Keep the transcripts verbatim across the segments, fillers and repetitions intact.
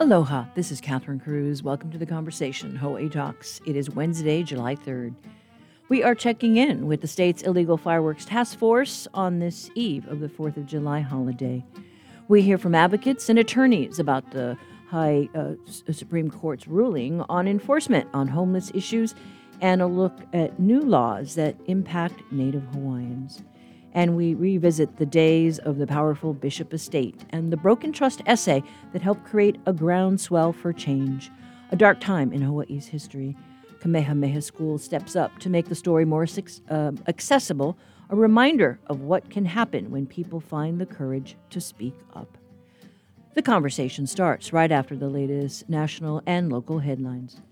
Aloha, this is Catherine Cruz. Welcome to the conversation, Hawaii Talks. It is Wednesday, July third. We are checking in with the state's illegal fireworks task force on this eve of the fourth of July holiday. We hear from advocates and attorneys about the High uh, Supreme Court's ruling on enforcement on homeless issues and a look at new laws that impact Native Hawaiians. And we revisit the days of the powerful Bishop estate and the broken trust essay that helped create a groundswell for change, a dark time in Hawaii's history. Kamehameha School steps up to make the story more uh, accessible, a reminder of what can happen when people find the courage to speak up. The conversation starts right after the latest national and local headlines.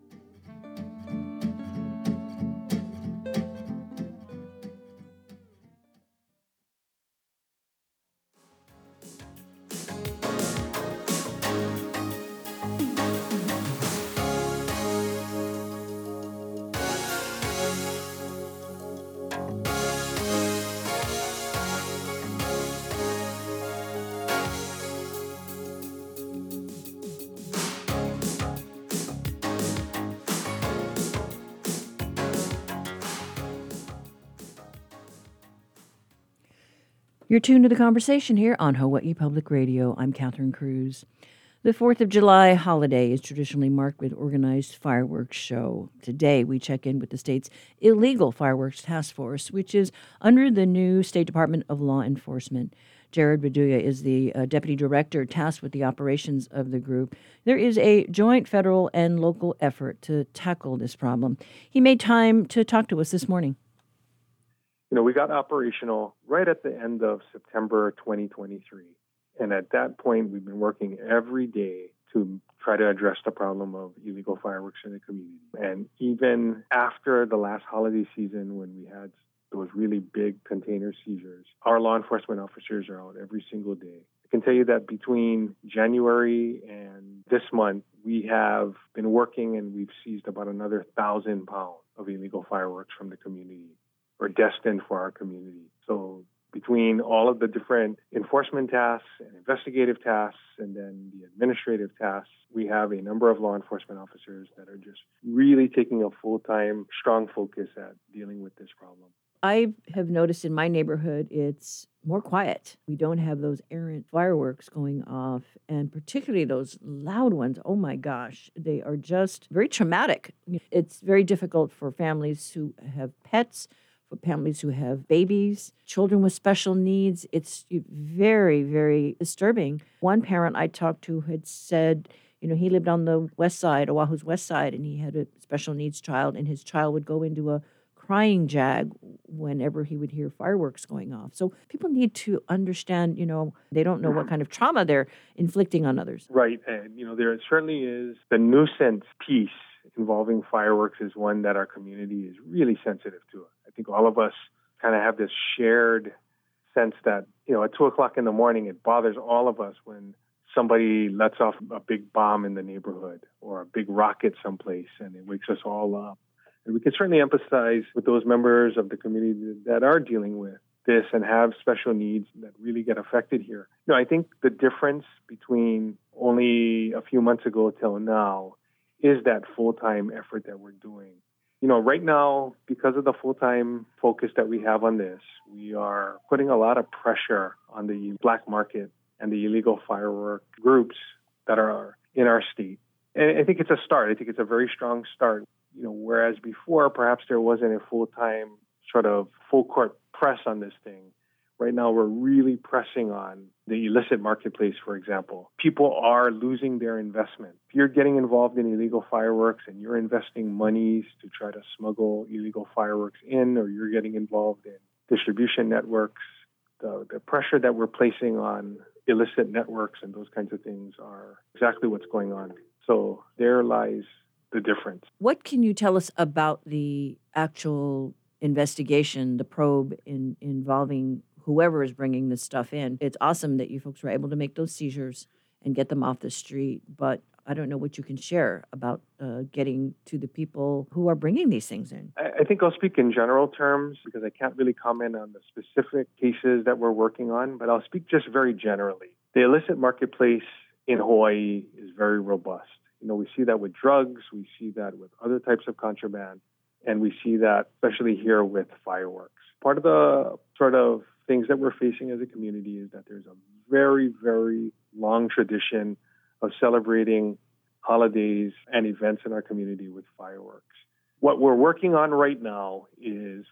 You're tuned to the conversation here on Hawaii Public Radio. I'm Catherine Cruz. The fourth of July holiday is traditionally marked with organized fireworks show. Today, we check in with the state's illegal fireworks task force, which is under the new State Department of Law Enforcement. Jared Beduya is the uh, deputy director tasked with the operations of the group. There is a joint federal and local effort to tackle this problem. He made time to talk to us this morning. You know, we got operational right at the end of September twenty twenty-three. And at that point, we've been working every day to try to address the problem of illegal fireworks in the community. And even after the last holiday season, when we had those really big container seizures, our law enforcement officers are out every single day. I can tell you that between January and this month, we have been working and we've seized about another thousand pounds of illegal fireworks from the community, or destined for our community. So between all of the different enforcement tasks and investigative tasks and then the administrative tasks, we have a number of law enforcement officers that are just really taking a full-time, strong focus at dealing with this problem. I have noticed in my neighborhood, it's more quiet. We don't have those errant fireworks going off, and particularly those loud ones. Oh my gosh, they are just very traumatic. It's very difficult for families who have pets, for families who have babies, children with special needs. It's very, very disturbing. One parent I talked to had said, you know, he lived on the west side, Oahu's west side, and he had a special needs child, and his child would go into a crying jag whenever he would hear fireworks going off. So people need to understand, you know, they don't know what kind of trauma they're inflicting on others. Right. And, you know, there certainly is the nuisance piece involving fireworks is one that our community is really sensitive to. I think all of us kind of have this shared sense that, you know, at two o'clock in the morning, it bothers all of us when somebody lets off a big bomb in the neighborhood or a big rocket someplace, and it wakes us all up. And we can certainly empathize with those members of the community that are dealing with this and have special needs that really get affected here. You know, I think the difference between only a few months ago till now is that full-time effort that we're doing. You know, right now, because of the full-time focus that we have on this, we are putting a lot of pressure on the black market and the illegal firework groups that are in our state. And I think it's a start. I think it's a very strong start. You know, whereas before, perhaps there wasn't a full-time sort of full-court press on this thing. Right now, we're really pressing on the illicit marketplace, for example. People are losing their investment. If you're getting involved in illegal fireworks and you're investing monies to try to smuggle illegal fireworks in, or you're getting involved in distribution networks, the, the pressure that we're placing on illicit networks and those kinds of things are exactly what's going on. So there lies the difference. What can you tell us about the actual investigation, the probe in, involving whoever is bringing this stuff in? It's awesome that you folks were able to make those seizures and get them off the street, but I don't know what you can share about uh, getting to the people who are bringing these things in. I, I think I'll speak in general terms because I can't really comment on the specific cases that we're working on, but I'll speak just very generally. The illicit marketplace in Hawaii is very robust. You know, we see that with drugs, we see that with other types of contraband, and we see that especially here with fireworks. Part of the sort of things that we're facing as a community is that there's a very, very long tradition of celebrating holidays and events in our community with fireworks. What we're working on right now is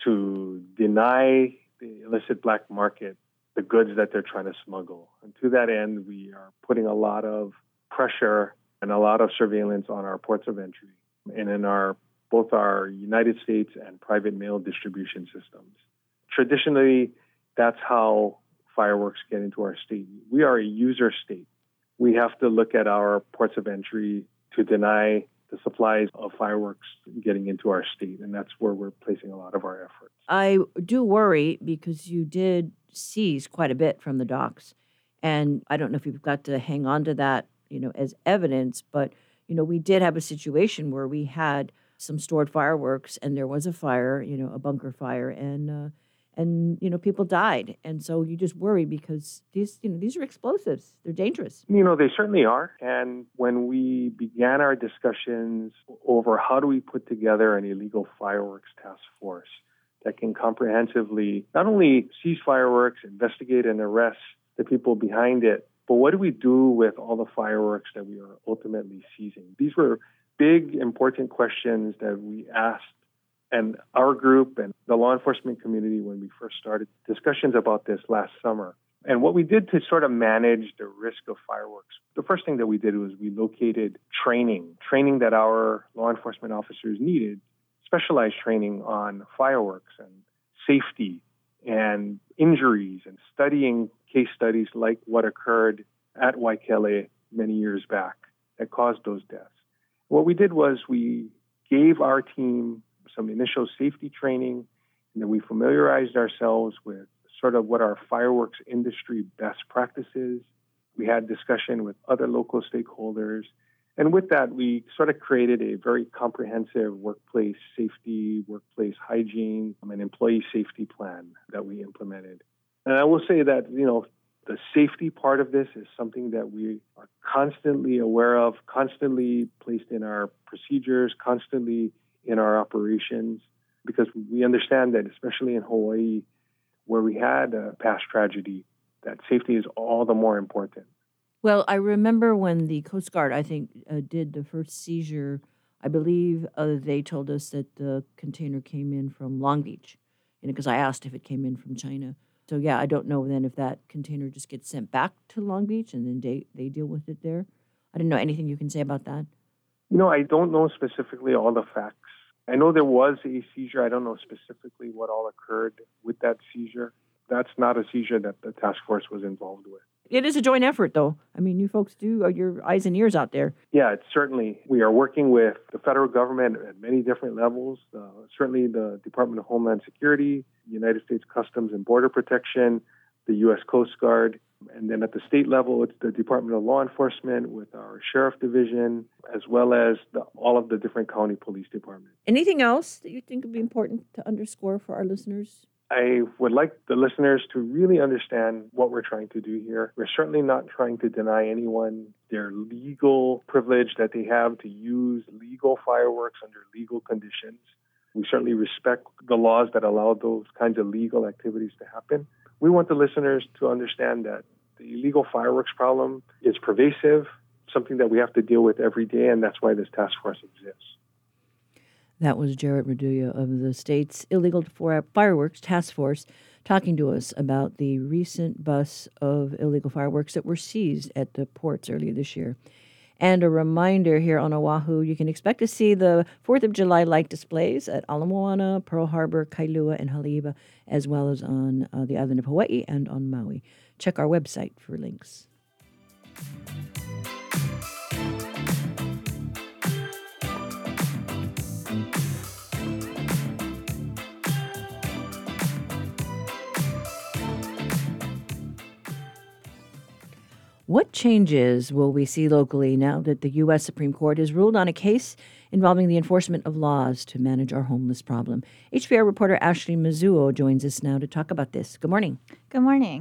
to deny the illicit black market the goods that they're trying to smuggle. And to that end, we are putting a lot of pressure and a lot of surveillance on our ports of entry and in our both our United States and private mail distribution systems. Traditionally, that's how fireworks get into our state. We are a user state. We have to look at our ports of entry to deny the supplies of fireworks getting into our state, and that's where we're placing a lot of our efforts. I do worry because you did seize quite a bit from the docks, and I don't know if you've got to hang on to that, you know, as evidence, but you know, we did have a situation where we had some stored fireworks, and there was a fire, you know, a bunker fire, and uh, and you know, people died, and so you just worry because these, you know, these are explosives. They're dangerous. You know, they certainly are. And when we began our discussions over how do we put together an illegal fireworks task force that can comprehensively not only seize fireworks, investigate and arrest the people behind it, but what do we do with all the fireworks that we are ultimately seizing? These were big, important questions that we asked, and our group and the law enforcement community when we first started discussions about this last summer. And what we did to sort of manage the risk of fireworks, the first thing that we did was we located training, training that our law enforcement officers needed, specialized training on fireworks and safety and injuries and studying case studies like what occurred at Waikele many years back that caused those deaths. What we did was we gave our team some initial safety training, and then we familiarized ourselves with sort of what our fireworks industry best practices. We had discussion with other local stakeholders. And with that, we sort of created a very comprehensive workplace safety, workplace hygiene, and employee safety plan that we implemented. And I will say that, you know, the safety part of this is something that we are constantly aware of, constantly placed in our procedures, constantly in our operations, because we understand that, especially in Hawaii, where we had a past tragedy, that safety is all the more important. Well, I remember when the Coast Guard, I think, uh, did the first seizure, I believe uh, they told us that the container came in from Long Beach, you know, because I asked if it came in from China. So, yeah, I don't know then if that container just gets sent back to Long Beach and then they, they deal with it there. I don't know anything you can say about that. You know, I don't know specifically all the facts. I know there was a seizure. I don't know specifically what all occurred with that seizure. That's not a seizure that the task force was involved with. It is a joint effort, though. I mean, you folks do are your eyes and ears out there. Yeah, it's certainly. We are working with the federal government at many different levels. Uh, certainly the Department of Homeland Security, United States Customs and Border Protection, the U S Coast Guard. And then at the state level, it's the Department of Law Enforcement with our Sheriff Division, as well as the, all of the different county police departments. Anything else that you think would be important to underscore for our listeners? I would like the listeners to really understand what we're trying to do here. We're certainly not trying to deny anyone their legal privilege that they have to use legal fireworks under legal conditions. We certainly respect the laws that allow those kinds of legal activities to happen. We want the listeners to understand that the illegal fireworks problem is pervasive, something that we have to deal with every day, and that's why this task force exists. That was Jarrett Raduya of the state's Illegal Fireworks Task Force talking to us about the recent bus of illegal fireworks that were seized at the ports earlier this year. And a reminder here on Oahu, you can expect to see the fourth of July light displays at Ala Moana, Pearl Harbor, Kailua, and Haleiwa, as well as on uh, the island of Hawaii and on Maui. Check our website for links. What changes will we see locally now that the U S Supreme Court has ruled on a case involving the enforcement of laws to manage our homeless problem? H P R reporter Ashley Mizuo joins us now to talk about this. Good morning. Good morning.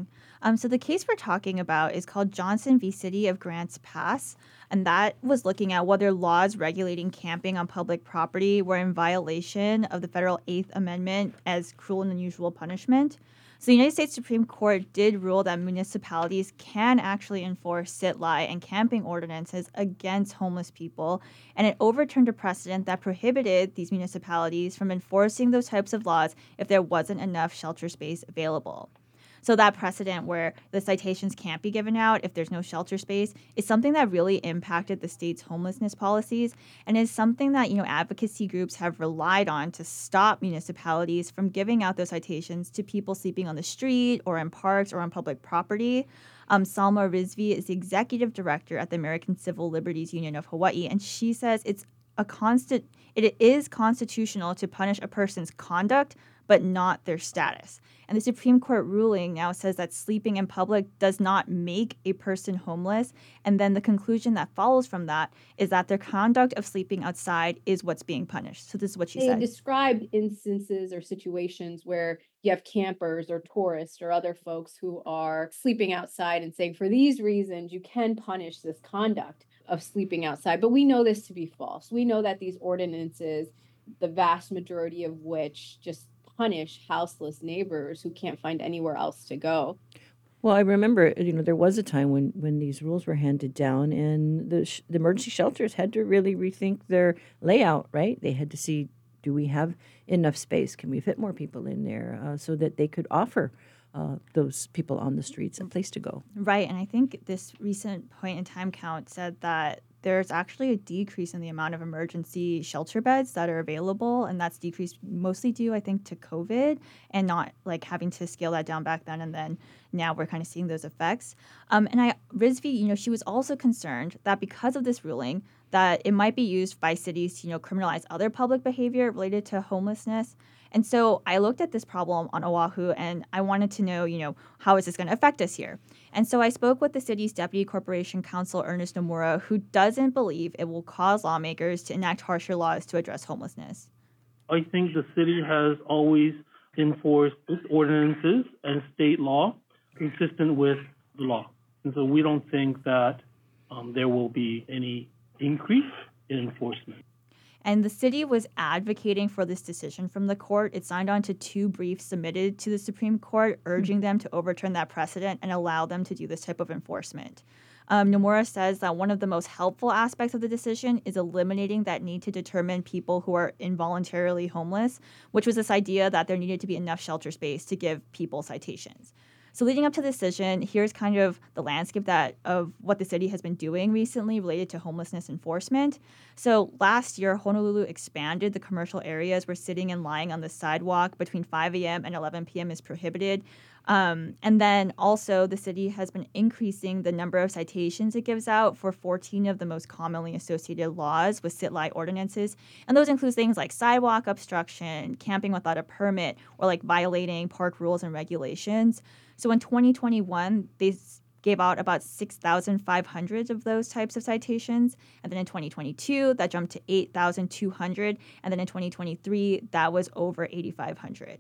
Um, so the case we're talking about is called Johnson v. City of Grants Pass, and that was looking at whether laws regulating camping on public property were in violation of the federal Eighth Amendment as cruel and unusual punishment. So the United States Supreme Court did rule that municipalities can actually enforce sit-lie and camping ordinances against homeless people, and it overturned a precedent that prohibited these municipalities from enforcing those types of laws if there wasn't enough shelter space available. So that precedent where the citations can't be given out if there's no shelter space is something that really impacted the state's homelessness policies and is something that, you know, advocacy groups have relied on to stop municipalities from giving out those citations to people sleeping on the street or in parks or on public property. Um, Salma Rizvi is the executive director at the American Civil Liberties Union of Hawaii, and she says it's a constant it is constitutional to punish a person's conduct, but not their status. And the Supreme Court ruling now says that sleeping in public does not make a person homeless. And then the conclusion that follows from that is that their conduct of sleeping outside is what's being punished. So this is what she They said. described instances or situations where you have campers or tourists or other folks who are sleeping outside and saying, for these reasons, you can punish this conduct of sleeping outside. But we know this to be false. We know that these ordinances, the vast majority of which just punish houseless neighbors who can't find anywhere else to go. Well, I remember, you know, there was a time when, when these rules were handed down, and the, sh- the emergency shelters had to really rethink their layout, right? They had to see, do we have enough space? Can we fit more people in there uh, so that they could offer uh, those people on the streets a place to go? Right. And I think this recent point in time count said that there's actually a decrease in the amount of emergency shelter beds that are available. And that's decreased mostly due, I think, to COVID and not like having to scale that down back then. And then now we're kind of seeing those effects. Um, and I, Rizvi, you know, she was also concerned that because of this ruling, that it might be used by cities to, you know, criminalize other public behavior related to homelessness. And so I looked at this problem on Oahu and I wanted to know, you know, how is this going to affect us here? And so I spoke with the city's Deputy Corporation Counsel, Ernest Nomura, who doesn't believe it will cause lawmakers to enact harsher laws to address homelessness. I think the city has always enforced its ordinances and state law consistent with the law. And so we don't think that um, there will be any increase in enforcement. And the city was advocating for this decision from the court. It signed on to two briefs submitted to the Supreme Court, urging them to overturn that precedent and allow them to do this type of enforcement. Um, Nomura says that one of the most helpful aspects of the decision is eliminating that need to determine people who are involuntarily homeless, which was this idea that there needed to be enough shelter space to give people citations. So leading up to the decision, here's kind of the landscape that of what the city has been doing recently related to homelessness enforcement. So last year, Honolulu expanded the commercial areas where sitting and lying on the sidewalk between five a.m. and eleven p.m. is prohibited. Um, and then also the city has been increasing the number of citations it gives out for fourteen of the most commonly associated laws with sit-lie ordinances. And those include things like sidewalk obstruction, camping without a permit, or like violating park rules and regulations. So in twenty twenty-one, they gave out about six thousand five hundred of those types of citations. And then in twenty twenty-two, that jumped to eight thousand two hundred. And then in twenty twenty-three, that was over eight thousand five hundred.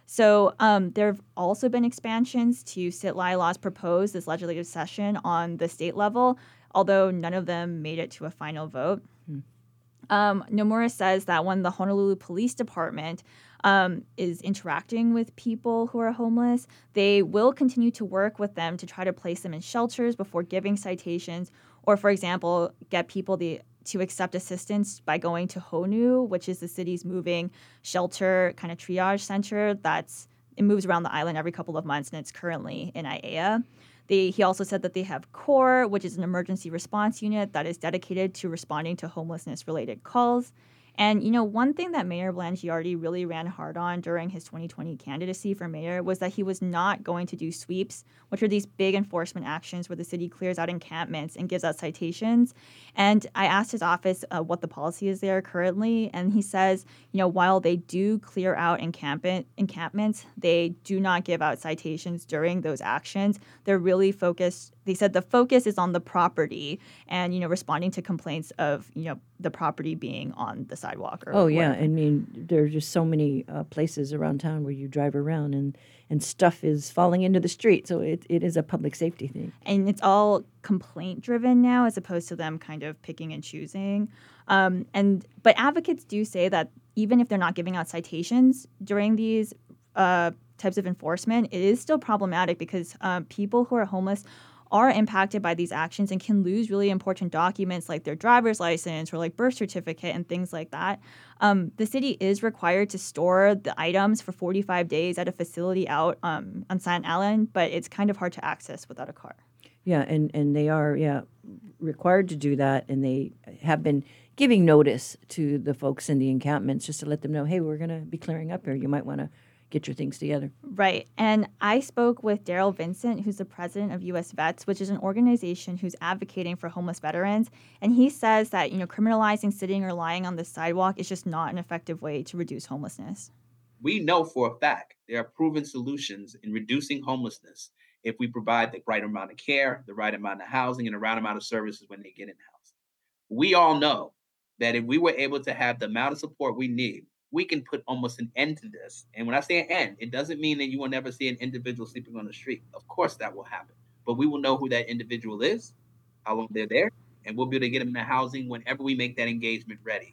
So um, there have also been expansions to sit-lie laws proposed this legislative session on the state level, although none of them made it to a final vote. Hmm. Um, Nomura says that when the Honolulu Police Department um, is interacting with people who are homeless, they will continue to work with them to try to place them in shelters before giving citations, or, for example, get people the to accept assistance by going to Honu, which is the city's moving shelter kind of triage center. That's it moves around the island every couple of months, and it's currently in Aiea. They, he also said that they have CORE, which is an emergency response unit that is dedicated to responding to homelessness-related calls. And, you know, one thing that Mayor Blangiardi really ran hard on during his twenty twenty candidacy for mayor was that he was not going to do sweeps, which are these big enforcement actions where the city clears out encampments and gives out citations. And I asked his office uh, what the policy is there currently, and he says, you know, while they do clear out encampment encampments, they do not give out citations during those actions. They're really focused They said the focus is on the property and, you know, responding to complaints of, you know, the property being on the sidewalk or Oh, yeah. whatever. I mean, there are just so many uh, places around town where you drive around and, and stuff is falling into the street. So it, it is a public safety thing. And it's all complaint driven now as opposed to them kind of picking and choosing. Um, and but advocates do say that even if they're not giving out citations during these uh, types of enforcement, it is still problematic because uh, people who are homeless are impacted by these actions and can lose really important documents like their driver's license or like birth certificate and things like that. Um, the city is required to store the items for forty-five days at a facility out um, on Saint Allen, but it's kind of hard to access without a car. Yeah, and, and they are, yeah, required to do that, and they have been giving notice to the folks in the encampments just to let them know, hey, we're going to be clearing up here. You might want to get your things together. Right. And I spoke with Daryl Vincent, who's the president of U S Vets, which is an organization who's advocating for homeless veterans. And he says that, you know, criminalizing sitting or lying on the sidewalk is just not an effective way to reduce homelessness. We know for a fact there are proven solutions in reducing homelessness if we provide the right amount of care, the right amount of housing, and the right amount of services when they get in housing. We all know that if we were able to have the amount of support we need, we can put almost an end to this. And when I say an end, it doesn't mean that you will never see an individual sleeping on the street. Of course that will happen. But we will know who that individual is, how long they're there, and we'll be able to get them into housing whenever we make that engagement ready.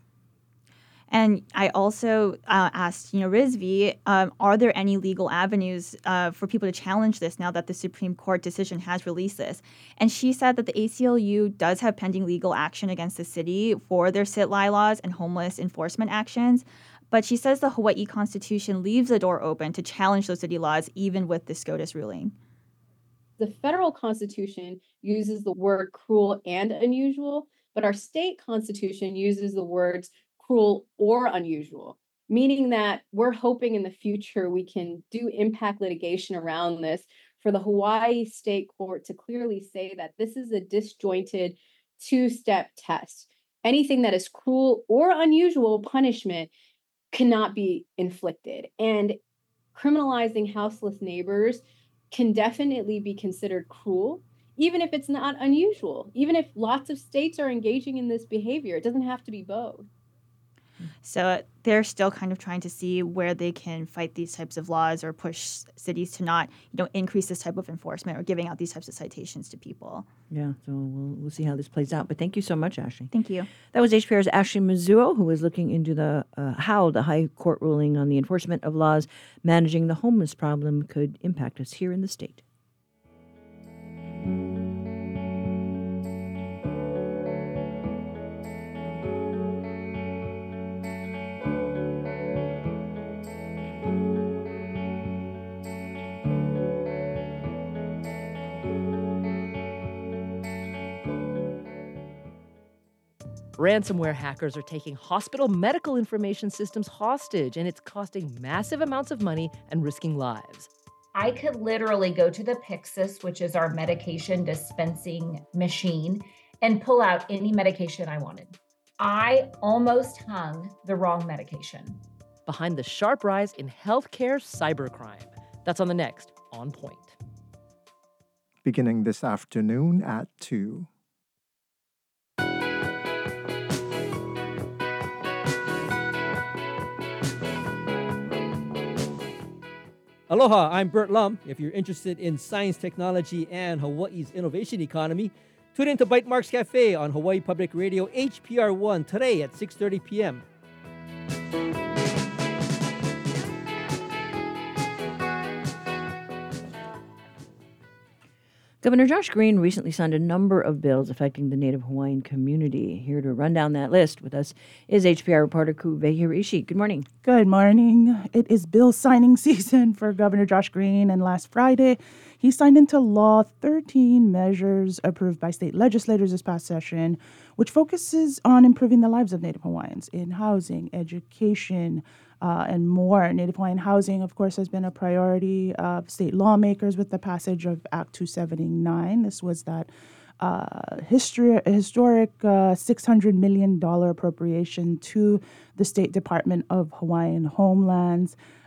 And I also uh, asked, you know, Rizvi, um, are there any legal avenues uh, for people to challenge this now that the Supreme Court decision has released this? And she said that the A C L U does have pending legal action against the city for their sit-lie laws and homeless enforcement actions. But she says the Hawaii Constitution leaves the door open to challenge those city laws, even with the SCOTUS ruling. The federal constitution uses the word cruel and unusual, but our state constitution uses the words cruel or unusual, meaning that we're hoping in the future we can do impact litigation around this for the Hawaii State Court to clearly say that this is a disjointed two-step test. Anything that is cruel or unusual punishment cannot be inflicted. And criminalizing houseless neighbors can definitely be considered cruel, even if it's not unusual. Even if lots of states are engaging in this behavior, it doesn't have to be both. So they're still kind of trying to see where they can fight these types of laws or push cities to not, you know, increase this type of enforcement or giving out these types of citations to people. Yeah, so we'll, we'll see how this plays out. But thank you so much, Ashley. Thank you. That was H P R's Ashley Mizuo, who was looking into the uh, how the High Court ruling on the enforcement of laws managing the homeless problem could impact us here in the state. Ransomware hackers are taking hospital medical information systems hostage, and it's costing massive amounts of money and risking lives. I could literally go to the Pyxis, which is our medication dispensing machine, and pull out any medication I wanted. I almost hung the wrong medication. Behind the sharp rise in healthcare cybercrime. That's on the next On Point. Beginning this afternoon at two. Aloha, I'm Bert Lum. If you're interested in science, technology, and Hawaii's innovation economy, tune in to Bytemarks Cafe on Hawaii Public Radio H P R one today at six thirty p.m. Governor Josh Green recently signed a number of bills affecting the Native Hawaiian community. Here to run down that list with us is H P R reporter Kuve Hirishi. Good morning. Good morning. It is bill signing season for Governor Josh Green, and last Friday, he signed into law thirteen measures approved by state legislators this past session, which focuses on improving the lives of Native Hawaiians in housing, education, Uh, and more. Native Hawaiian housing, of course, has been a priority of state lawmakers with the passage of Act two seventy-nine. This was that uh, history, historic uh, six hundred million dollars appropriation to the State Department of Hawaiian Homelands.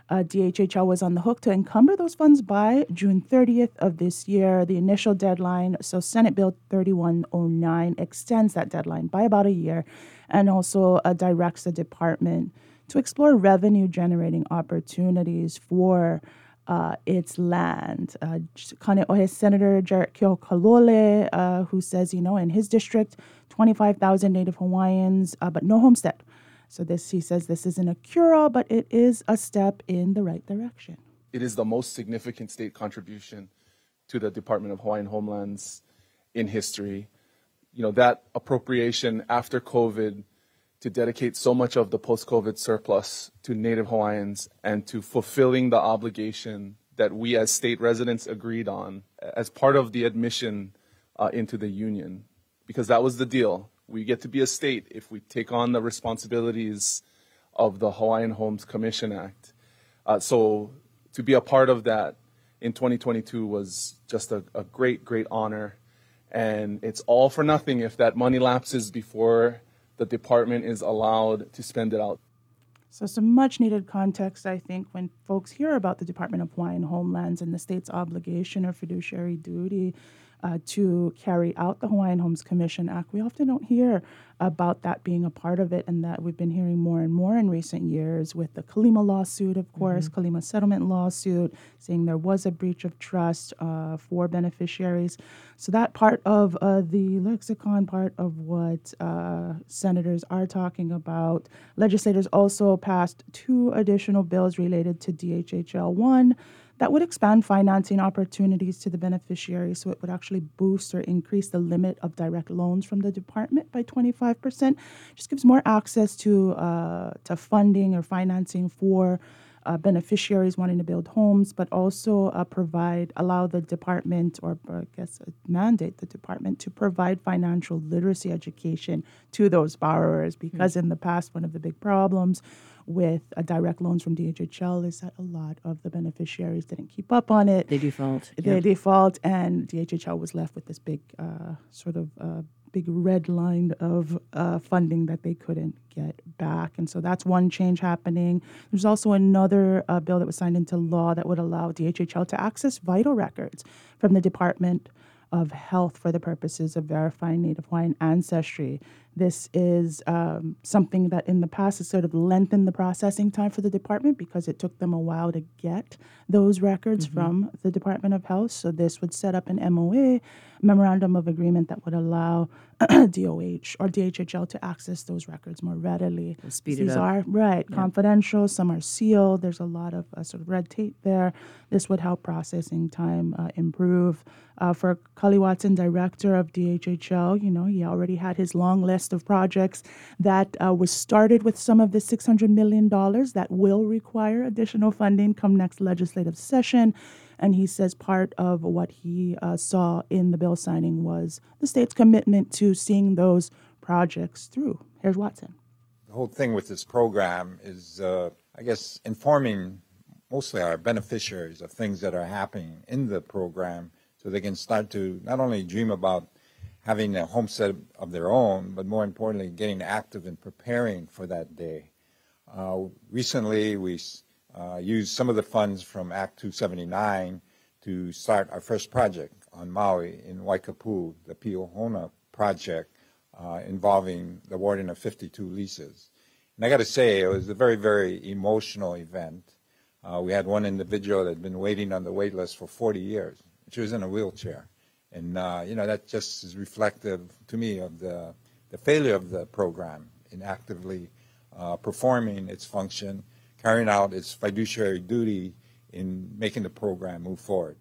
Uh, D H H L was on the hook to encumber those funds by June thirtieth of this year, the initial deadline. So Senate Bill thirty-one oh nine extends that deadline by about a year and also uh, directs the department to explore revenue generating opportunities for uh, its land. Uh, Kaneohe Senator Jarrett Keokalole, uh, who says, you know, in his district, twenty-five thousand Native Hawaiians, uh, but no homestead. So this, he says, this isn't a cure-all, but it is a step in the right direction. It is the most significant state contribution to the Department of Hawaiian Homelands in history. You know, that appropriation after COVID to dedicate so much of the post-COVID surplus to Native Hawaiians and to fulfilling the obligation that we as state residents agreed on as part of the admission uh, into the union, because that was the deal. We get to be a state if we take on the responsibilities of the Hawaiian Homes Commission Act. Uh, so to be a part of that in twenty twenty-two was just a, a great, great honor. And it's all for nothing if that money lapses before the department is allowed to spend it out. So some much needed context, I think, when folks hear about the Department of Hawaiian Homelands and the state's obligation or fiduciary duty uh, to carry out the Hawaiian Homes Commission Act. We often don't hear about that being a part of it, and that we've been hearing more and more in recent years with the Kalima lawsuit, of course, mm-hmm. Kalima settlement lawsuit, saying there was a breach of trust uh, for beneficiaries. So that part of uh, the lexicon, part of what uh, senators are talking about. Legislators also passed two additional bills related to D H H L. One that would expand financing opportunities to the beneficiaries, so it would actually boost or increase the limit of direct loans from the department by twenty-five percent. Just gives more access to uh, to funding or financing for uh, beneficiaries wanting to build homes, but also uh, provide, allow the department, or I guess uh, mandate the department to provide financial literacy education to those borrowers, because mm-hmm. in the past, one of the big problems with uh, direct loans from D H H L is that a lot of the beneficiaries didn't keep up on it. They default. They Yep. default, and D H H L was left with this big uh, sort of uh, big red line of uh, funding that they couldn't get back. And so that's one change happening. There's also another uh, bill that was signed into law that would allow D H H L to access vital records from the Department of Health for the purposes of verifying Native Hawaiian ancestry. This is um, something that in the past has sort of lengthened the processing time for the department because it took them a while to get those records mm-hmm. from the Department of Health. So this would set up an M O A, Memorandum of Agreement, that would allow D O H or D H H L to access those records more readily. We'll speed it These up. are, right, Yeah. confidential. Some are sealed. There's a lot of uh, sort of red tape there. This would help processing time uh, improve. Uh, for Cully Watson, director of D H H L, you know, he already had his long list of projects that uh, was started with some of the six hundred million dollars that will require additional funding come next legislative session. And he says part of what he uh, saw in the bill signing was the state's commitment to seeing those projects through. Here's Watson. The whole thing with this program is, uh, I guess, informing mostly our beneficiaries of things that are happening in the program, so they can start to not only dream about having a homestead of their own, but more importantly, getting active in preparing for that day. Uh, recently, we uh, used some of the funds from Act two seventy-nine to start our first project on Maui in Waikapu, the Piohona project, uh, involving the awarding of fifty-two leases. And I got to say, it was a very, very emotional event. Uh, we had one individual that had been waiting on the wait list for forty years. She was in a wheelchair. And, uh, you know, that just is reflective to me of the, the failure of the program in actively uh, performing its function, carrying out its fiduciary duty in making the program move forward.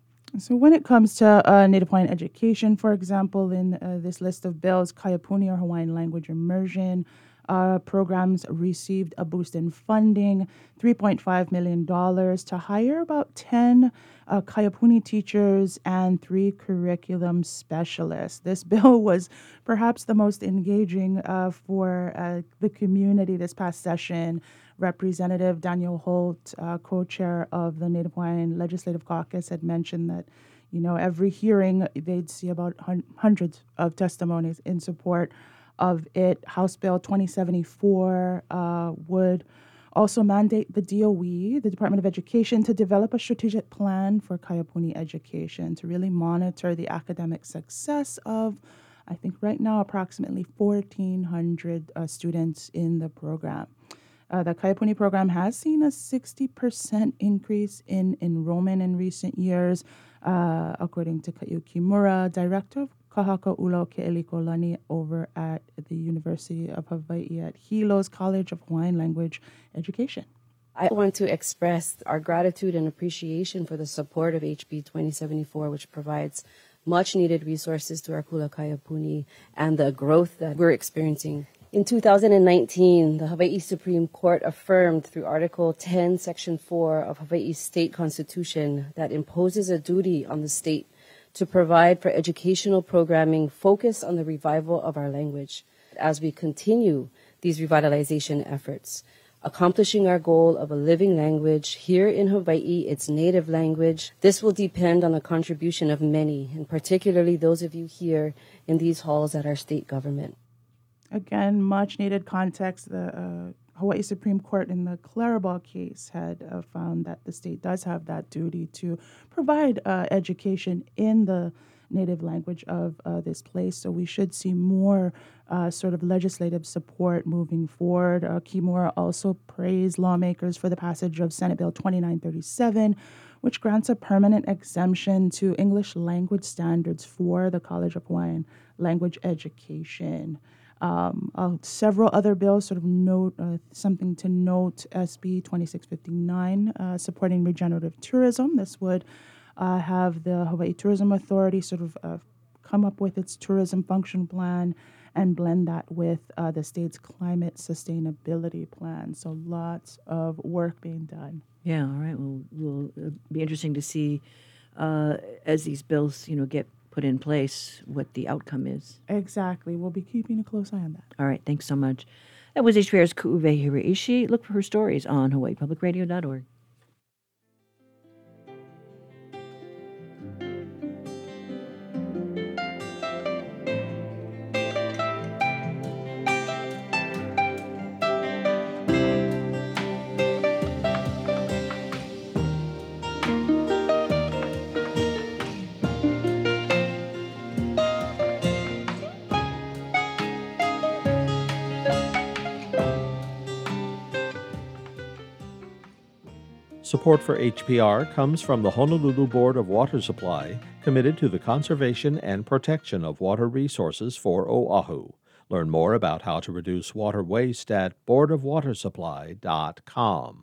So when it comes to uh, Native Hawaiian education, for example, in uh, this list of bills, Kaiapuni or Hawaiian language immersion Uh, programs received a boost in funding, three point five million dollars to hire about ten uh, Kaiapuni teachers and three curriculum specialists. This bill was perhaps the most engaging uh, for uh, the community this past session. Representative Daniel Holt, uh, co-chair of the Native Hawaiian Legislative Caucus, had mentioned that, you know, every hearing they'd see about hun- hundreds of testimonies in support of it. House Bill twenty seventy-four uh, would Also mandate the D O E, the Department of Education, to develop a strategic plan for Kayapuni education to really monitor the academic success of, I think right now, approximately fourteen hundred uh, students in the program. Uh, the Kayapuni program has seen a sixty percent increase in enrollment in recent years, uh, according to Kayu Kimura, director of Kahaka Ulo Ke'elikolani over at the University of Hawaii at Hilo's College of Hawaiian Language Education. I want to express our gratitude and appreciation for the support of H B twenty seventy-four, which provides much needed resources to our Kula Kayapuni and the growth that we're experiencing. In two thousand nineteen, the Hawaii Supreme Court affirmed through Article ten, Section four of Hawaii's state constitution that imposes a duty on the state to provide for educational programming focused on the revival of our language as we continue these revitalization efforts, accomplishing our goal of a living language here in Hawaii, its native language. This will depend on the contribution of many, and particularly those of you here in these halls at our state government. Again, much needed context. The uh, Hawaii Supreme Court in the Clarabelle case had uh, found that the state does have that duty to provide uh, education in the native language of uh, this place. So we should see more uh, sort of legislative support moving forward. Uh, Kimura also praised lawmakers for the passage of Senate Bill twenty-nine thirty-seven, which grants a permanent exemption to English language standards for the College of Hawaiian Language Education. Um, uh, several other bills sort of note uh, something to note. S B twenty-six fifty-nine, uh, supporting regenerative tourism. This would uh, have the Hawaii Tourism Authority sort of uh, come up with its tourism function plan and blend that with uh, the state's climate sustainability plan. So lots of work being done. Yeah, all right. Well, will uh, be interesting to see uh, as these bills, you know, get put in place, what the outcome is. Exactly. We'll be keeping a close eye on that. All right. Thanks so much. That was H P R's Ku'uwe Hiraishi. Look for her stories on hawaii public radio dot org. Support for H P R comes from the Honolulu Board of Water Supply, committed to the conservation and protection of water resources for Oahu. Learn more about how to reduce water waste at board of water supply dot com.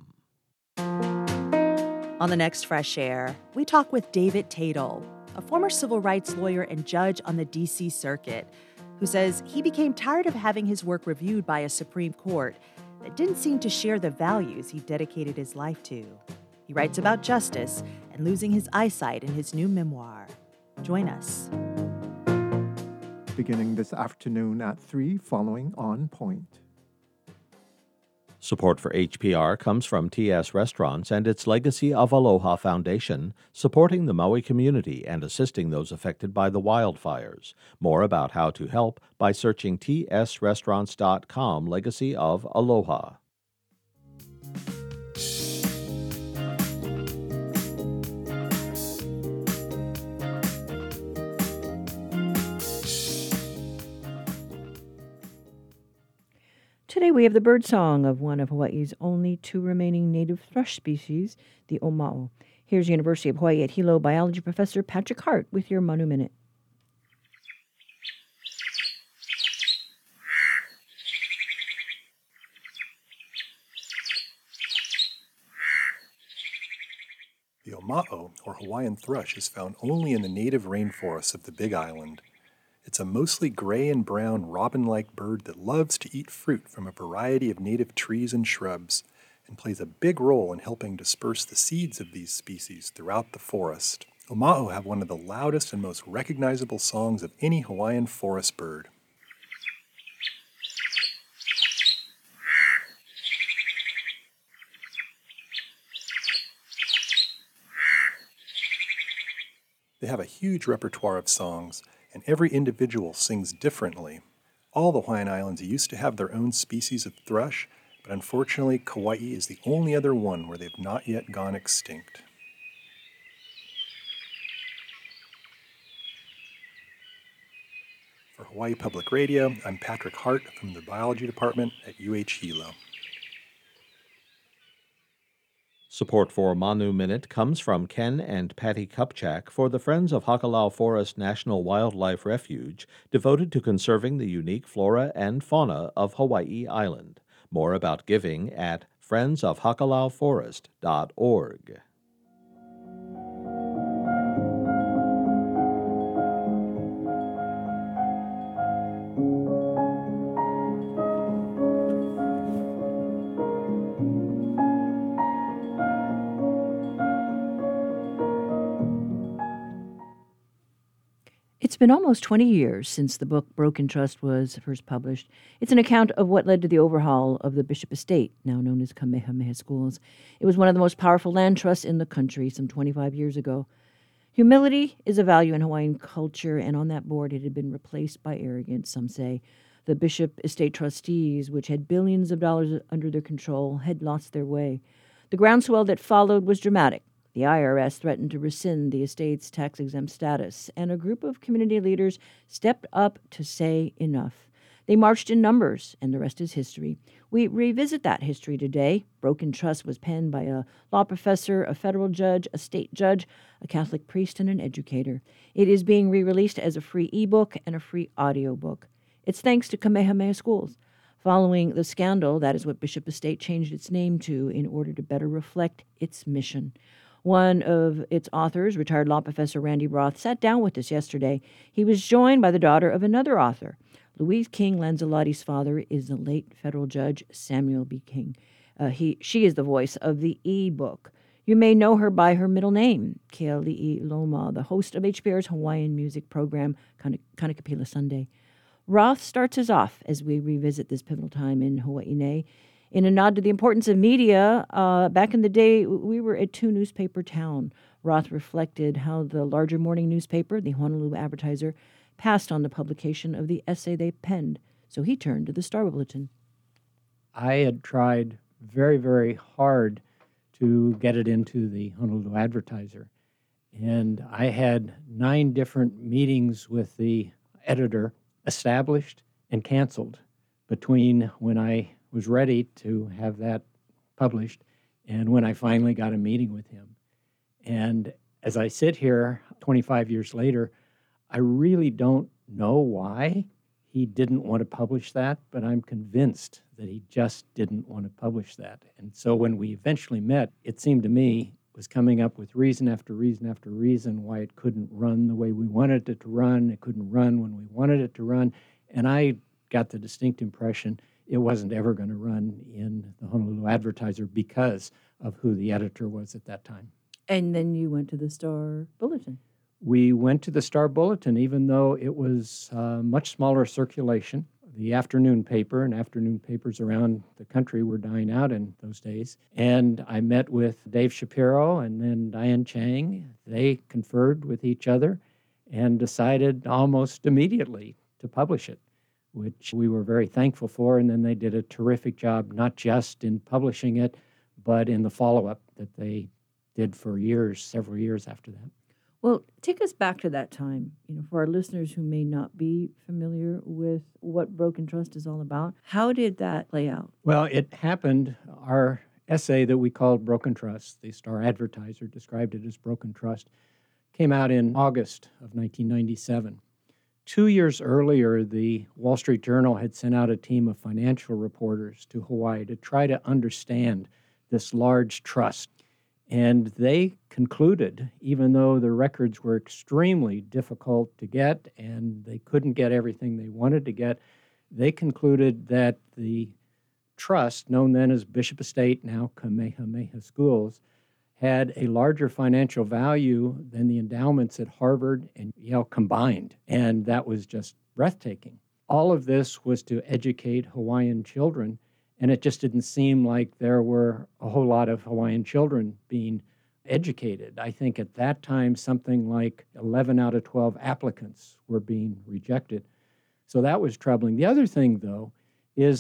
On the next Fresh Air, we talk with David Tatel, a former civil rights lawyer and judge on the D C Circuit, who says he became tired of having his work reviewed by a Supreme Court that didn't seem to share the values he dedicated his life to. He writes about justice and losing his eyesight in his new memoir. Join us. Beginning this afternoon at three, following On Point. Support for H P R comes from T S Restaurants and its Legacy of Aloha Foundation, supporting the Maui community and assisting those affected by the wildfires. More about how to help by searching T S restaurants dot com Legacy of Aloha. Today we have the bird song of one of Hawaii's only two remaining native thrush species, the oma'o. Here's University of Hawaii at Hilo biology professor Patrick Hart with your Manu Minute. The oma'o, or Hawaiian thrush, is found only in the native rainforests of the Big Island. It's a mostly gray and brown robin-like bird that loves to eat fruit from a variety of native trees and shrubs, and plays a big role in helping disperse the seeds of these species throughout the forest. Oma'o have one of the loudest and most recognizable songs of any Hawaiian forest bird. They have a huge repertoire of songs, and every individual sings differently. All the Hawaiian Islands used to have their own species of thrush, but unfortunately, Kauai is the only other one where they've not yet gone extinct. For Hawaii Public Radio, I'm Patrick Hart from the Biology Department at U H Hilo. Support for Manu Minute comes from Ken and Patty Kupchak for the Friends of Hakalau Forest National Wildlife Refuge, devoted to conserving the unique flora and fauna of Hawaii Island. More about giving at friends of hakalau forest dot org. It's been almost twenty years since the book Broken Trust was first published. It's an account of what led to the overhaul of the Bishop Estate, now known as Kamehameha Schools. It was one of the most powerful land trusts in the country some twenty-five years ago. Humility is a value in Hawaiian culture, and on that board it had been replaced by arrogance, some say. The Bishop Estate trustees, which had billions of dollars under their control, had lost their way. The groundswell that followed was dramatic. The I R S threatened to rescind the estate's tax-exempt status, and a group of community leaders stepped up to say enough. They marched in numbers, and the rest is history. We revisit that history today. Broken Trust was penned by a law professor, a federal judge, a state judge, a Catholic priest, and an educator. It is being re-released as a free ebook and a free audiobook. It's thanks to Kamehameha Schools. Following the scandal, that is what Bishop Estate changed its name to in order to better reflect its mission. One of its authors, retired law professor Randy Roth, sat down with us yesterday. He was joined by the daughter of another author. Louise King Lanzalotti's father is the late federal judge Samuel B. King. Uh, he, she is the voice of the e-book. You may know her by her middle name, Keali'i Loma, the host of H P R's Hawaiian music program, Kanakapila Sunday. Roth starts us off as we revisit this pivotal time in Hawaii. In a nod to the importance of media, uh, back in the day, we were a two-newspaper town. Roth reflected how the larger morning newspaper, the Honolulu Advertiser, passed on the publication of the essay they penned, so he turned to the Star Bulletin. I had tried very, very hard to get it into the Honolulu Advertiser, and I had nine different meetings with the editor, established and canceled, between when I was ready to have that published and when I finally got a meeting with him. And as I sit here twenty-five years later, I really don't know why he didn't want to publish that, but I'm convinced that he just didn't want to publish that. And so when we eventually met, it seemed to me it was coming up with reason after reason after reason why it couldn't run the way we wanted it to run. It couldn't run when we wanted it to run. And I got the distinct impression it wasn't ever going to run in the Honolulu Advertiser because of who the editor was at that time. And then you went to the Star Bulletin. We went to the Star Bulletin, even though it was uh, much smaller circulation. The afternoon paper and afternoon papers around the country were dying out in those days. And I met with Dave Shapiro and then Diane Chang. They conferred with each other and decided almost immediately to publish it, which we were very thankful for. And then they did a terrific job, not just in publishing it, but in the follow-up that they did for years, several years after that. Well, take us back to that time, you know, for our listeners who may not be familiar with what Broken Trust is all about. How did that play out? Well, it happened, our essay that we called Broken Trust, the Star Advertiser described it as Broken Trust, came out in August of nineteen ninety-seven. Two years earlier, the Wall Street Journal had sent out a team of financial reporters to Hawaii to try to understand this large trust. And they concluded, even though the records were extremely difficult to get and they couldn't get everything they wanted to get, they concluded that the trust, known then as Bishop Estate, now Kamehameha Schools, had a larger financial value than the endowments at Harvard and Yale combined. And that was just breathtaking. All of this was to educate Hawaiian children. And it just didn't seem like there were a whole lot of Hawaiian children being educated. I think at that time, something like eleven out of twelve applicants were being rejected. So that was troubling. The other thing, though, is that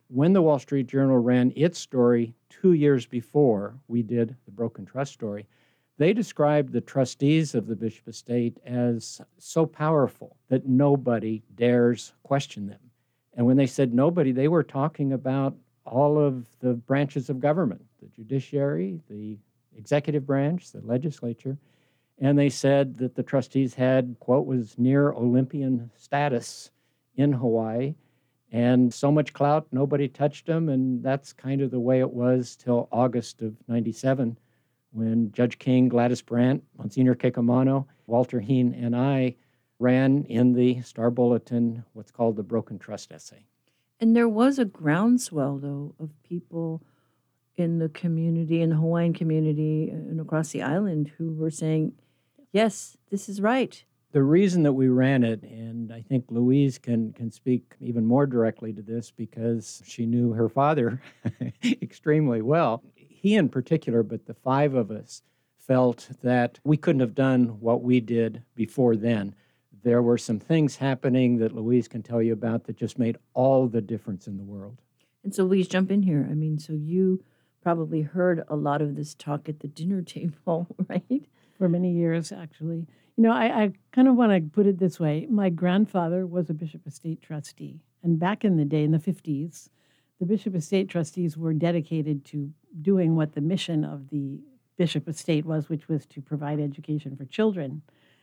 when the Wall Street Journal ran its story two years before we did the Broken Trust story, they described the trustees of the Bishop Estate as so powerful that nobody dares question them. And when they said nobody, they were talking about all of the branches of government, the judiciary, the executive branch, the legislature. And they said that the trustees had, quote, was near Olympian status in Hawaii, and so much clout, nobody touched them. And that's kind of the way it was till August of ninety-seven, when Judge King, Gladys Brandt, Monsignor Kekamano, Walter Heen, and I ran in the Star Bulletin what's called the Broken Trust essay. And there was a groundswell, though, of people in the community, in the Hawaiian community and across the island who were saying, yes, this is right. The reason that we ran it, and I think Louise can, can speak even more directly to this because she knew her father extremely well. He in particular, but the five of us felt that we couldn't have done what we did before then. There were some things happening that Louise can tell you about that just made all the difference in the world. And so Louise, jump in here. I mean, so you probably heard a lot of this talk at the dinner table, right? For many years, actually. You know, I, I kind of want to put it this way. My grandfather was a Bishop Estate trustee. And back in the day, in the fifties, the Bishop Estate trustees were dedicated to doing what the mission of the Bishop Estate was, which was to provide education for children.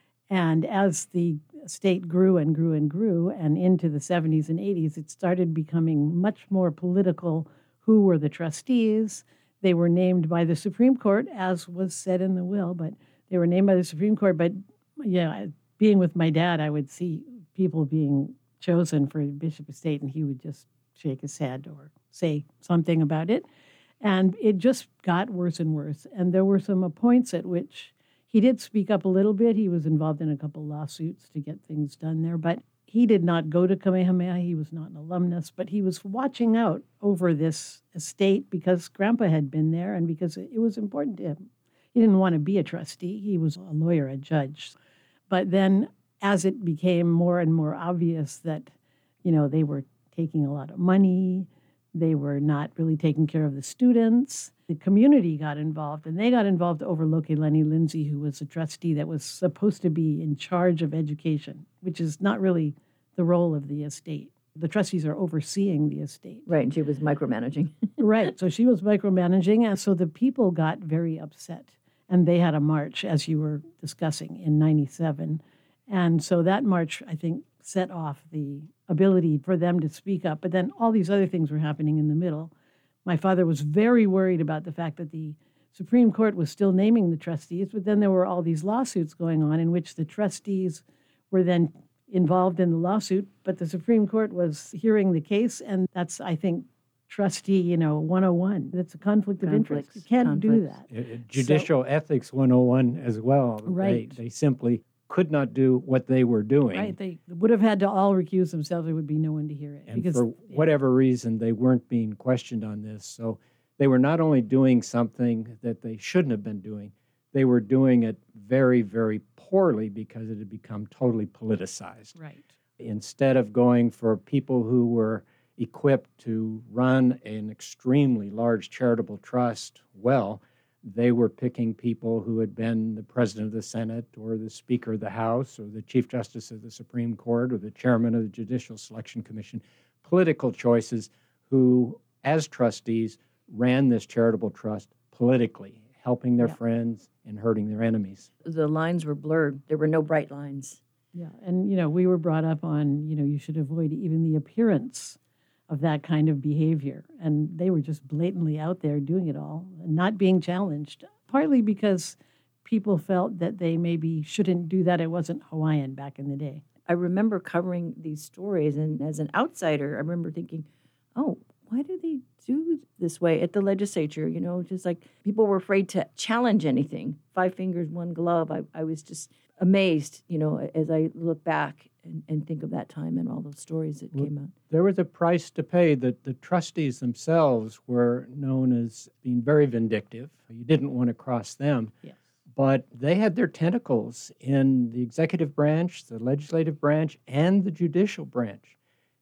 And as the estate grew and grew and grew, and into the seventies and eighties, it started becoming much more political. Who were the trustees? They were named by the Supreme Court, as was said in the will, but they were named by the Supreme Court. But yeah, being with my dad, I would see people being chosen for Bishop Estate, and he would just shake his head or say something about it. And it just got worse and worse. And there were some points at which he did speak up a little bit. He was involved in a couple lawsuits to get things done there, but he did not go to Kamehameha. He was not an alumnus, but he was watching out over this estate because Grandpa had been there and because it was important to him. He didn't want to be a trustee. He was a lawyer, a judge. But then as it became more and more obvious that, you know, they were taking a lot of money, they were not really taking care of the students, the community got involved, and they got involved over Lokeleni Lindsay, who was a trustee that was supposed to be in charge of education, which is not really the role of the estate. The trustees are overseeing the estate. Right, and she was micromanaging. Right, so she was micromanaging, and so the people got very upset. And they had a march, as you were discussing, in ninety-seven. And so that march, I think, set off the ability for them to speak up. But then all these other things were happening in the middle. My father was very worried about the fact that the Supreme Court was still naming the trustees, but then there were all these lawsuits going on in which the trustees were then involved in the lawsuit, but the Supreme Court was hearing the case, and that's, I think, trustee, you know, one oh one. That's a conflict of interest. You can't do that. Uh, Judicial so, ethics one oh one as well. Right. They, they simply could not do what they were doing. Right. They would have had to all recuse themselves. There would be no one to hear it. And because, for yeah. whatever reason, they weren't being questioned on this. So they were not only doing something that they shouldn't have been doing, they were doing it very, very poorly because it had become totally politicized. Right. Instead of going for people who were equipped to run an extremely large charitable trust well, they were picking people who had been the president of the Senate or the Speaker of the House or the Chief Justice of the Supreme Court or the chairman of the Judicial Selection Commission, political choices who, as trustees, ran this charitable trust politically, helping their Yeah. friends and hurting their enemies. The lines were blurred. There were no bright lines. Yeah, and, you know, we were brought up on, you know, you should avoid even the appearance of that kind of behavior. And they were just blatantly out there doing it all and not being challenged, partly because people felt that they maybe shouldn't do that. It wasn't Hawaiian back in the day. I remember covering these stories, and as an outsider, I remember thinking, oh, why do they do this way at the legislature? You know, just like people were afraid to challenge anything. Five fingers, one glove. I, I was just amazed, you know, as I look back and, and think of that time and all those stories that Well, came out. There was a price to pay. That the trustees themselves were known as being very vindictive. You didn't want to cross them. Yes. But they had their tentacles in the executive branch, the legislative branch, and the judicial branch.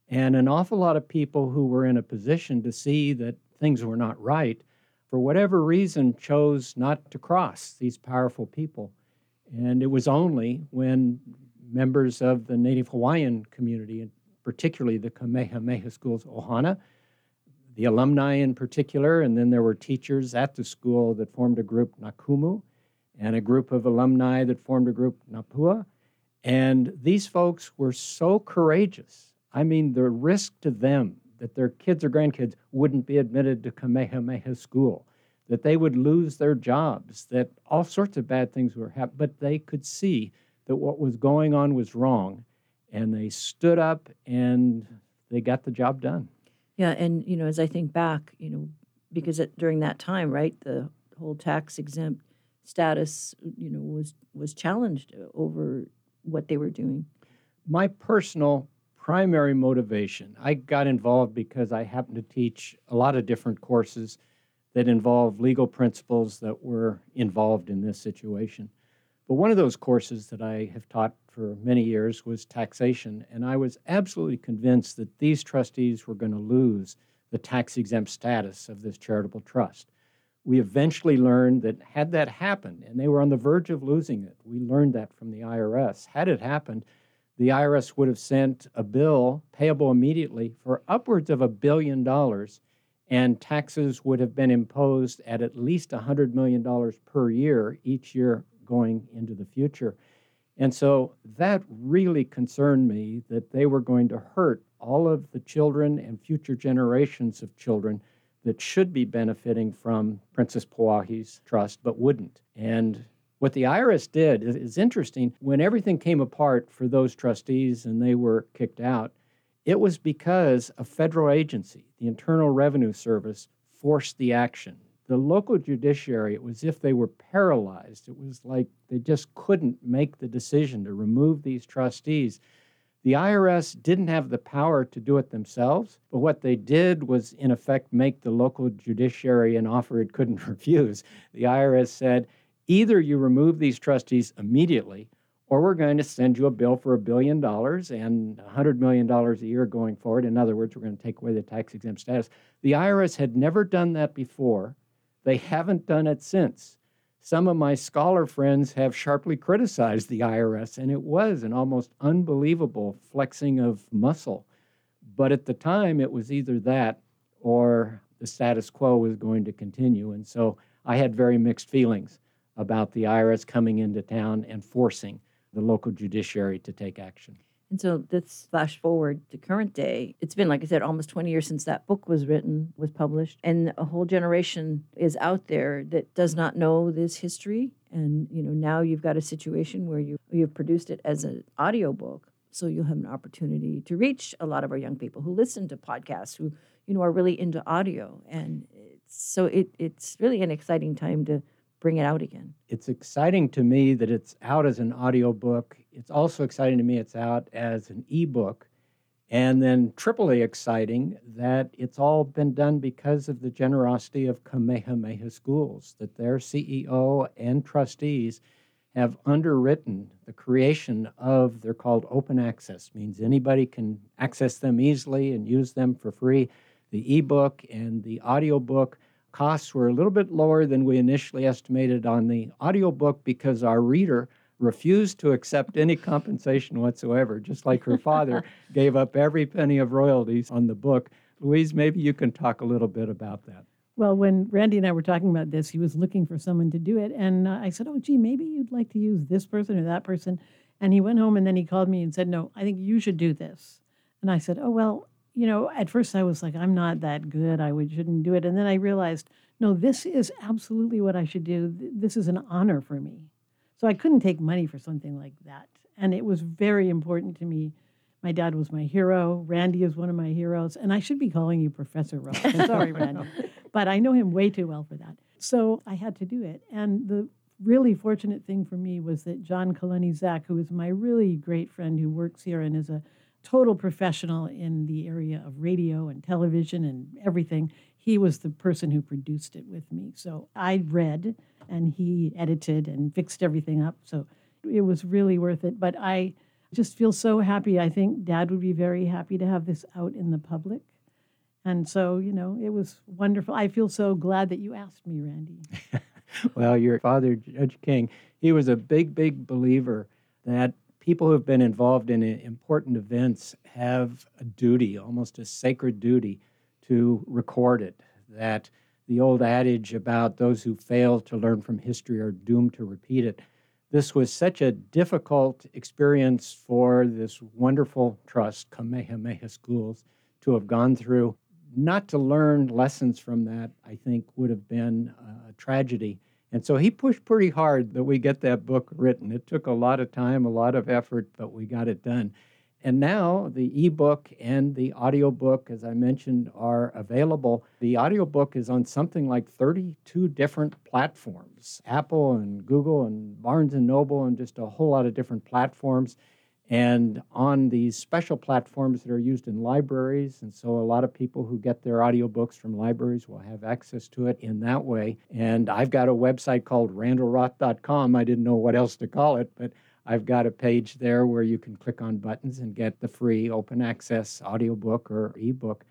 And an awful lot of people who were in a position to see that things were not right, for whatever reason, chose not to cross these powerful people. And it was only when members of the Native Hawaiian community, and particularly the Kamehameha schools, Ohana, the alumni in particular, and then there were teachers at the school that formed a group, Nakumu, and a group of alumni that formed a group, Napua. And these folks were so courageous. I mean, the risk to them that their kids or grandkids wouldn't be admitted to Kamehameha school, that they would lose their jobs, that all sorts of bad things were happening, but they could see that what was going on was wrong, and they stood up and they got the job done. Yeah, and, you know, as I think back, you know, because it, during that time, right, the whole tax-exempt status, you know, was was challenged over what they were doing. My personal primary motivation, I got involved because I happened to teach a lot of different courses that involve legal principles that were involved in this situation. But one of those courses that I have taught for many years was taxation, and I was absolutely convinced that these trustees were going to lose the tax-exempt status of this charitable trust. We eventually learned that had that happened, and they were on the verge of losing it, we learned that from the I R S. Had it happened, the I R S would have sent a bill payable immediately for upwards of a billion dollars, and taxes would have been imposed at at least one hundred million dollars per year each year going into the future. And so that really concerned me that they were going to hurt all of the children and future generations of children that should be benefiting from Princess Pauahi's trust, but wouldn't. And what the I R S did is, is interesting. When everything came apart for those trustees and they were kicked out, it was because a federal agency, the Internal Revenue Service, forced the action. The local judiciary, it was as if they were paralyzed. It was like they just couldn't make the decision to remove these trustees. The I R S didn't have the power to do it themselves, but what they did was, in effect, make the local judiciary an offer it couldn't refuse. The I R S said, either you remove these trustees immediately, or we're going to send you a bill for a billion dollars and one hundred million dollars a year going forward. In other words, we're going to take away the tax-exempt status. The I R S had never done that before. They haven't done it since. Some of my scholar friends have sharply criticized the I R S, and it was an almost unbelievable flexing of muscle. But at the time, it was either that or the status quo was going to continue. And so I had very mixed feelings about the I R S coming into town and forcing the local judiciary to take action. And so let's flash forward to current day. It's been, like I said, almost twenty years since that book was written, was published, and a whole generation is out there that does not know this history. And, you know, now you've got a situation where you, you've produced it as an audiobook, so you'll have an opportunity to reach a lot of our young people who listen to podcasts, who, you know, are really into audio. And it's, so it, it's really an exciting time to bring it out again. It's exciting to me that it's out as an audiobook. It's also exciting to me it's out as an ebook. And then triply exciting that it's all been done because of the generosity of Kamehameha Schools, that their C E O and trustees have underwritten the creation of, they're called open access, means anybody can access them easily and use them for free. The ebook and the audiobook costs were a little bit lower than we initially estimated on the audiobook because our reader refused to accept any compensation whatsoever, just like her father gave up every penny of royalties on the book. Louise, maybe you can talk a little bit about that. Well, when Randy and I were talking about this, he was looking for someone to do it. And uh, I said, oh, gee, maybe you'd like to use this person or that person. And he went home and then he called me and said, no, I think you should do this. And I said, oh, well, you know, at first I was like, I'm not that good. I would, shouldn't do it. And then I realized, no, this is absolutely what I should do. This is an honor for me. So I couldn't take money for something like that. And it was very important to me. My dad was my hero. Randy is one of my heroes. And I should be calling you Professor Rowe. I'm sorry, Randy. But I know him way too well for that. So I had to do it. And the really fortunate thing for me was that John Kalani-Zak, who is my really great friend who works here and is a total professional in the area of radio and television and everything, he was the person who produced it with me. So I read and he edited and fixed everything up. So it was really worth it. But I, Just feel so happy. I think Dad would be very happy to have this out in the public. And so, you know, it was wonderful. I feel so glad that you asked me, Randy. Well, your father, Judge King, he was a big, big believer that people who have been involved in important events have a duty, almost a sacred duty, to record it. That the old adage about those who fail to learn from history are doomed to repeat it. This was such a difficult experience for this wonderful trust, Kamehameha Schools, to have gone through. Not to learn lessons from that, I think, would have been a tragedy. And so he pushed pretty hard that we get that book written. It took a lot of time, a lot of effort, but we got it done. And now the ebook and the audiobook, as I mentioned, are available. The audiobook is on something like thirty-two different platforms, Apple and Google and Barnes and Noble and just a whole lot of different platforms. And on these special platforms that are used in libraries. And so a lot of people who get their audiobooks from libraries will have access to it in that way. And I've got a website called randall roth dot com. I didn't know what else to call it, but I've got a page there where you can click on buttons and get the free open access audiobook or ebook.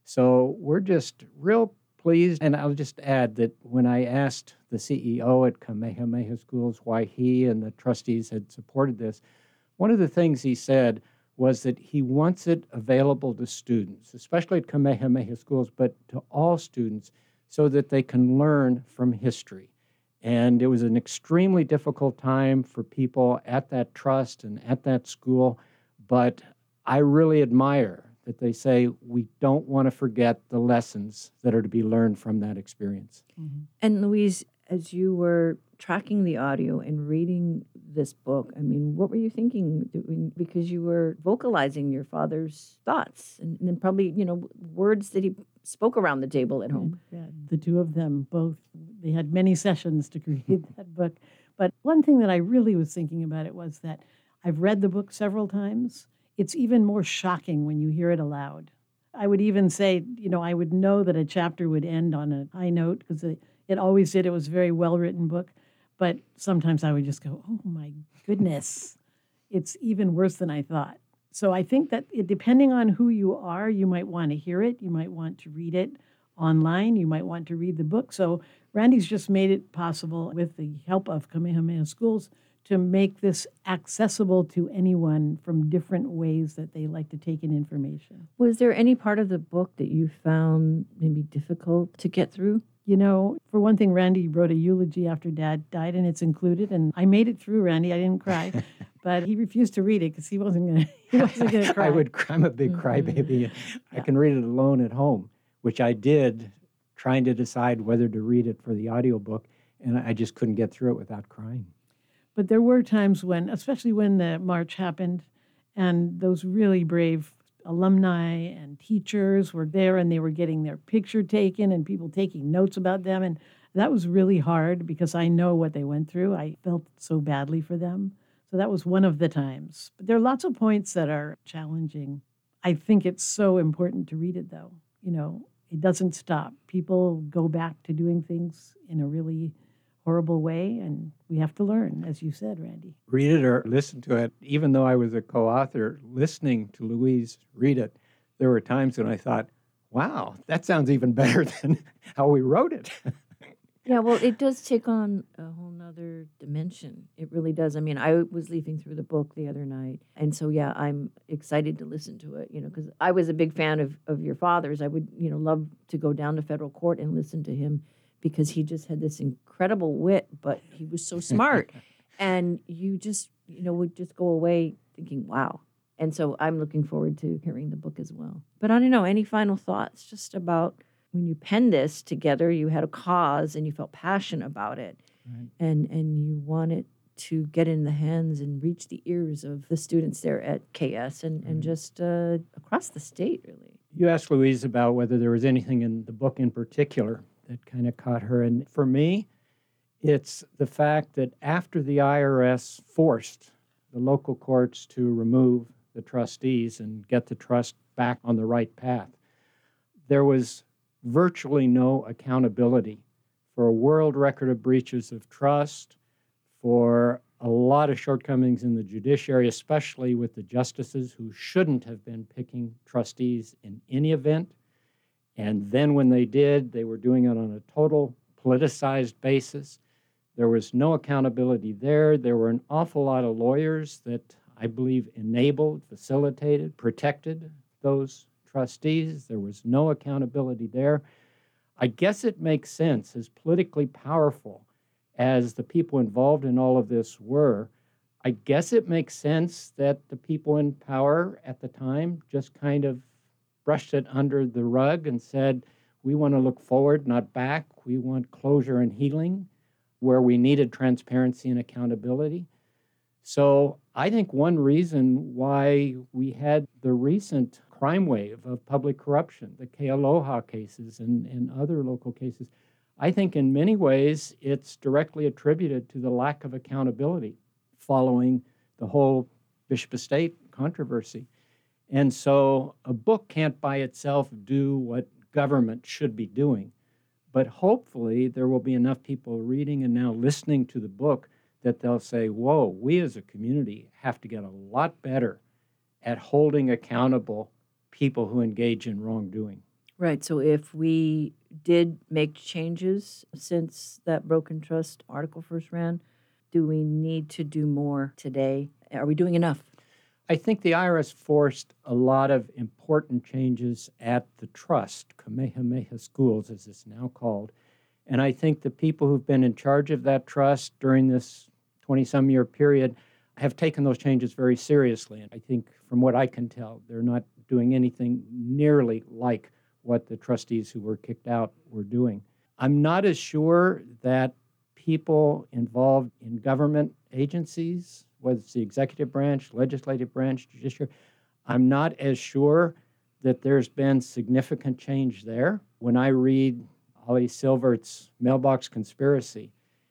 So we're just real pleased. And I'll just add that when I asked the C E O at Kamehameha Schools why he and the trustees had supported this, one of the things he said was that he wants it available to students, especially at Kamehameha Schools, but to all students so that they can learn from history. And it was an extremely difficult time for people at that trust and at that school, but I really admire that they say we don't want to forget the lessons that are to be learned from that experience. Mm-hmm. And Louise, as you were tracking the audio and reading this book, I mean, what were you thinking? Because you were vocalizing your father's thoughts and, and then probably, you know, words that he spoke around the table at home. Yeah, the two of them both, they had many sessions to create that book. But one thing that I really was thinking about it was that I've read the book several times. It's even more shocking when you hear it aloud. I would even say, you know, I would know that a chapter would end on a high note because it, it always did. It was a very well-written book. But sometimes I would just go, oh, my goodness, it's even worse than I thought. So I think that it, depending on who you are, you might want to hear it. You might want to read it online. You might want to read the book. So Randy's just made it possible with the help of Kamehameha Schools to make this accessible to anyone from different ways that they like to take in information. Was there any part of the book that you found maybe difficult to get through? You know, for one thing, Randy wrote a eulogy after Dad died, and it's included. And I made it through, Randy. I didn't cry, but he refused to read it because he wasn't going to. He wasn't going to cry. I would. I'm a big crybaby. Yeah. I can read it alone at home, which I did, trying to decide whether to read it for the audiobook, and I just couldn't get through it without crying. But there were times when, especially when the march happened, and those really brave alumni and teachers were there and they were getting their picture taken and people taking notes about them. And that was really hard because I know what they went through. I felt so badly for them. So that was one of the times. But there are lots of points that are challenging. I think it's so important to read it, though. You know, it doesn't stop. People go back to doing things in a really horrible way, and we have to learn, as you said, Randy. Read it or listen to it. Even though I was a co-author, listening to Louise read it, there were times when I thought, wow, that sounds even better than how we wrote it. Yeah, well, it does take on a whole nother dimension. It really does. I mean, I was leafing through the book the other night, and so, yeah, I'm excited to listen to it, you know, because I was a big fan of, of your father's. I would, you know, love to go down to federal court and listen to him because he just had this incredible wit, but he was so smart. And you just, you know, would just go away thinking, wow. And so I'm looking forward to hearing the book as well. But I don't know, any final thoughts just about when you penned this together, you had a cause and you felt passionate about it. Right. And, and you wanted to get in the hands and reach the ears of the students there at K S and, right. and just uh, across the state, really. You asked Louise about whether there was anything in the book in particular that kind of caught her. And for me, it's the fact that after the I R S forced the local courts to remove the trustees and get the trust back on the right path, there was virtually no accountability for a world record of breaches of trust, for a lot of shortcomings in the judiciary, especially with the justices who shouldn't have been picking trustees in any event. And then when they did, they were doing it on a total politicized basis. There was no accountability there. There were an awful lot of lawyers that I believe enabled, facilitated, protected those trustees. There was no accountability there. I guess it makes sense, as politically powerful as the people involved in all of this were, I guess it makes sense that the people in power at the time just kind of brushed it under the rug and said, we want to look forward, not back. We want closure and healing where we needed transparency and accountability. So I think one reason why we had the recent crime wave of public corruption, the Kealoha cases and, and other local cases, I think in many ways it's directly attributed to the lack of accountability following the whole Bishop Estate controversy. And so a book can't by itself do what government should be doing. But hopefully there will be enough people reading and now listening to the book that they'll say, whoa, we as a community have to get a lot better at holding accountable people who engage in wrongdoing. Right. So if we did make changes since that broken trust article first ran, do we need to do more today? Are we doing enough? I think the I R S forced a lot of important changes at the trust, Kamehameha Schools, as it's now called. And I think the people who've been in charge of that trust during this twenty-some year period have taken those changes very seriously. And I think from what I can tell, they're not doing anything nearly like what the trustees who were kicked out were doing. I'm not as sure that people involved in government agencies, whether it's the executive branch, legislative branch, judiciary, I'm not as sure that there's been significant change there. When I read Ollie Silvert's Mailbox Conspiracy,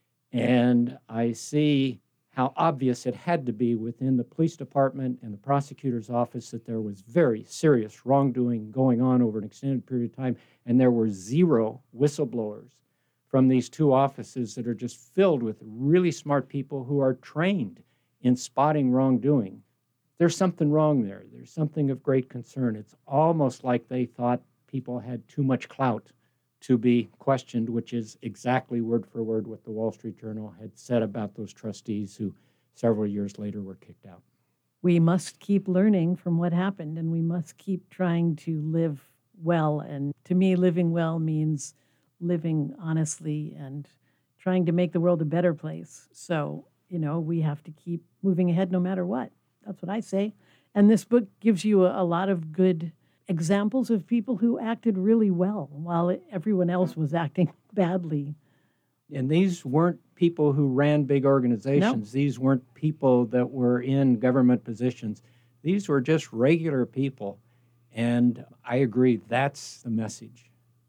and I see how obvious it had to be within the police department and the prosecutor's office that there was very serious wrongdoing going on over an extended period of time, and there were zero whistleblowers from these two offices that are just filled with really smart people who are trained in spotting wrongdoing. There's something wrong there. There's something of great concern. It's almost like they thought people had too much clout to be questioned, which is exactly word for word what the Wall Street Journal had said about those trustees who several years later were kicked out. We must keep learning from what happened, and we must keep trying to live well. And to me, living well means living honestly and trying to make the world a better place. So, you know, we have to keep moving ahead no matter what. That's what I say. And this book gives you a, a lot of good examples of people who acted really well while everyone else was acting badly. And these weren't people who ran big organizations. No. These weren't people that were in government positions. These were just regular people. And I agree, that's the message.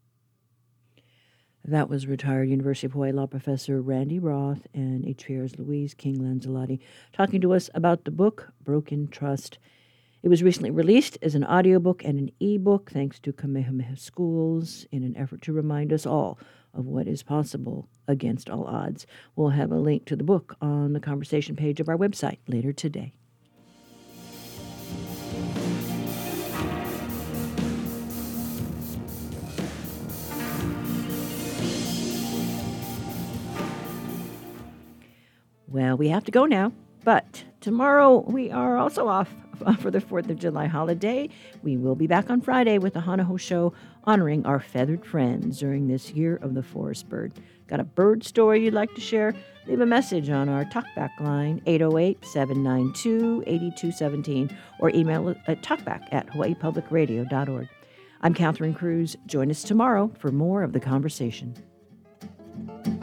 That was retired University of Hawaii law professor Randy Roth and H P R's Louise King Lanzalotti talking to us about the book, Broken Trust. It was recently released as an audiobook and an ebook thanks to Kamehameha Schools in an effort to remind us all of what is possible against all odds. We'll have a link to the book on the conversation page of our website later today. Well, we have to go now, but tomorrow we are also off for the fourth of July holiday. We will be back on Friday with the Hanaho Show honoring our feathered friends during this year of the forest bird. Got a bird story you'd like to share? Leave a message on our talkback line, eight oh eight, seven nine two, eight two one seven, or email it at talkback at hawaii public radio dot org. I'm Catherine Cruz. Join us tomorrow for more of the conversation.